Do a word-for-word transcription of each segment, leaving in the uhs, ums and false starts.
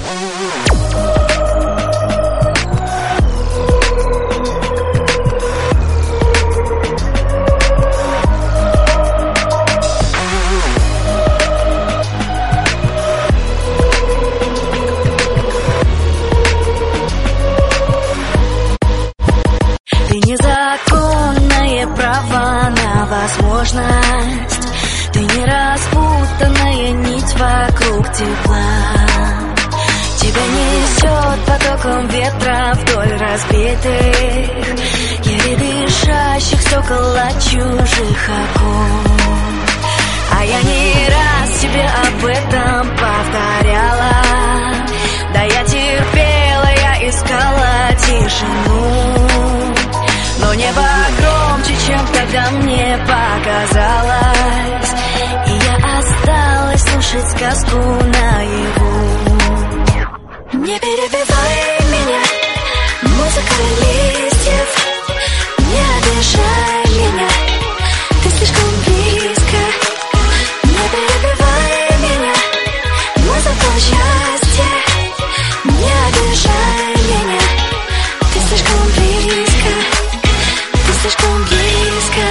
Ты незаконное право на возможность, ты не распутанная нить вокруг тепла. Тебя несет потоком ветра вдоль разбитых, еле дышащих стекол от чужих окон. А я не раз тебе об этом повторяла, да я терпела, я искала тишину. Но небо громче, чем тогда мне показалось, и я осталась слушать сказку наяву. Не перебивай меня, музыка листьев, не обижай меня, ты слишком близко. Не перебивай меня, музыка счастья, не обижай меня, ты слишком близко. Слишком близко.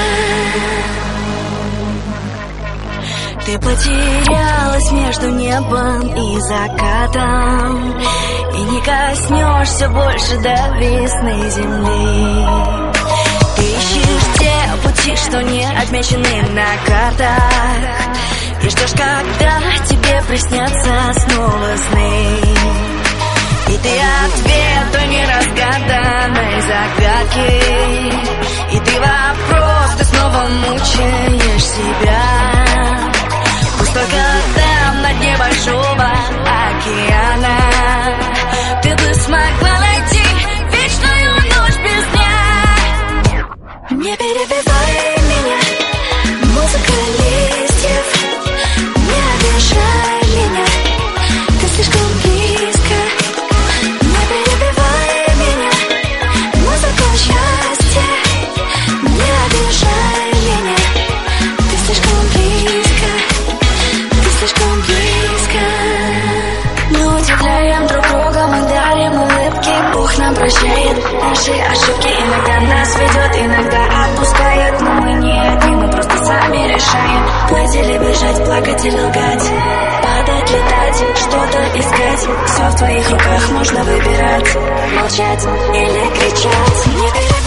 Ты потерялась между небом и закатом, и не коснешься больше до весны земли. Ты ищешь те пути, что не отмечены на картах, и ждешь, когда тебе приснятся снова сны. И ты ответ той неразгаданной загадки, и ты вопрос, ты снова мучаешь себя. Пусть только там, на дне большого океана, ты бы смогла найти вечную ночь без дня. Не перебивай меня, музыка листьев, не обижай меня, ты слишком близко. Не перебивай меня, музыка счастья, не обижай меня, ты слишком близко, ты слишком близко. Мы удивляем друг друга, мы дарим улыбки, Бог нам прощает наши ошибки. Иногда нас ведет, иногда отпускает, но мы не одни, мы просто сами решаем плыть или бежать, плакать или лгать, падать, летать, что-то искать. Все в твоих руках, можно выбирать, молчать или кричать. Не